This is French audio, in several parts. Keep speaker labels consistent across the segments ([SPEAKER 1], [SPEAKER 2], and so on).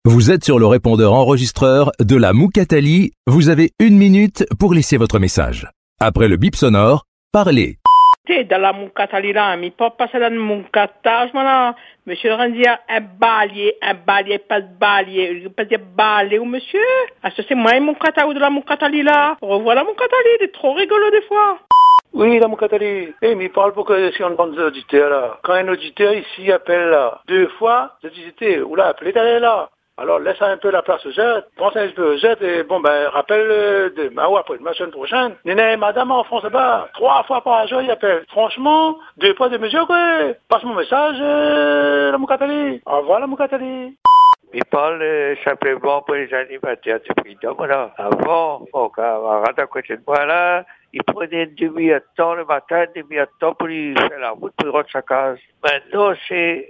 [SPEAKER 1] Vous êtes sur le répondeur enregistreur de la Moukatali. Vous avez 1 minute pour laisser votre message. Après le bip sonore, parlez.
[SPEAKER 2] Dans la Moukatali là, mais pas passer dans le Moukatage, voilà. Monsieur Randia, un balier, pas de balier. Il pas dire balai ou monsieur. Ah, ça c'est moi, Moukata ou de la Moukatali là. Revois la Moukatali, il est trop rigolo des fois.
[SPEAKER 3] Oui, la Moukatali. Mais il parle pour que si on demande des auditeurs là. Quand un auditeur ici appelle là, 2 fois, vous hésitez, ou là, appelez d'aller là. Alors laisse un peu la place aux autres, pense un peu aux autres et bon ben rappelle demain ou après la semaine prochaine. Néné, madame en France là-bas, 3 fois par jour il appelle. Franchement, 2 poids 2 mesures quoi. Passe mon message, la Moukatali. Au revoir la Moukatali.
[SPEAKER 4] Il parle simplement pour les animateurs du Freedom, là. Avant, au camarade à côté de moi, là, il prenait une demi-heure de temps le matin, une demi-heure de temps pour lui faire la route pour rentrer sa case. Maintenant, c'est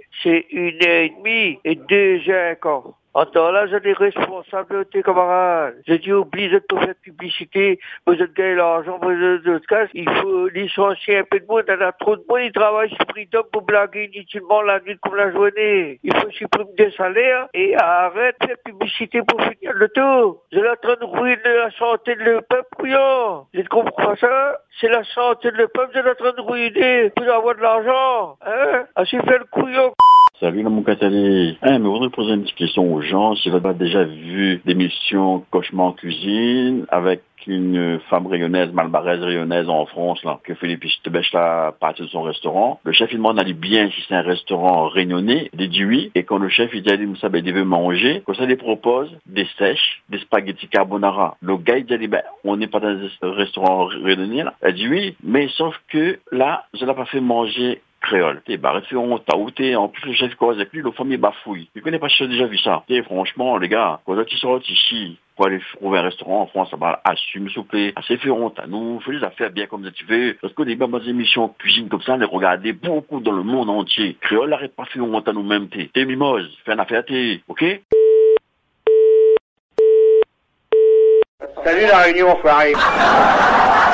[SPEAKER 4] 1h30 et 2h encore. En temps là, j'ai des responsabilités, camarades. J'ai dit, oublie de tout faire publicité, vous êtes gagné l'argent, vous êtes de casse. Il faut licencier un peu de monde, il y en a trop de monde, ils travaillent sur Freedom pour blaguer inutilement la nuit comme la journée. Il faut supprimer des salaires et arrête de faire publicité pour finir le tour. Vous êtes en train de ruiner la santé de le peuple, couillon. Vous comprenez ça? C'est la santé de le peuple, vous êtes en train de ruiner pour avoir de l'argent. Hein? Ainsi fait le couillon.
[SPEAKER 5] Salut la Moukatali. Mais on voudrait poser une petite question aux gens. Si vous avez déjà vu l'émission Cauchemar en cuisine avec une femme rayonnaise, malbaraise rayonnaise en France, là, que Philippe Istebech là, parti de son restaurant. Le chef, il demande d'aller bien si c'est un restaurant rayonné. Il dit oui. Et quand le chef, il dit, il veut manger, comme ça, il propose des sèches, des spaghettis carbonara. Le gars, il dit, on n'est pas dans un restaurant rayonné, là. Elle dit oui. Mais sauf que là, je l'ai pas fait manger créole. Référence, en plus le chef cause avec lui, le famille bafouille. Il connaît pas, j'ai déjà vu ça. Franchement, les gars, quand tu sors ici, pour aller trouver un restaurant en France, ça va assumer, s'il vous plaît. Assez fait honte à nous, fais les affaires bien comme tu veux. Parce que les bonnes émissions cuisine comme ça, on les regardait beaucoup dans le monde entier. Créole, arrête pas de faire honte à nous-mêmes, t'es mimose, fais une affaire, ok?
[SPEAKER 4] Salut la Réunion, enfoiré.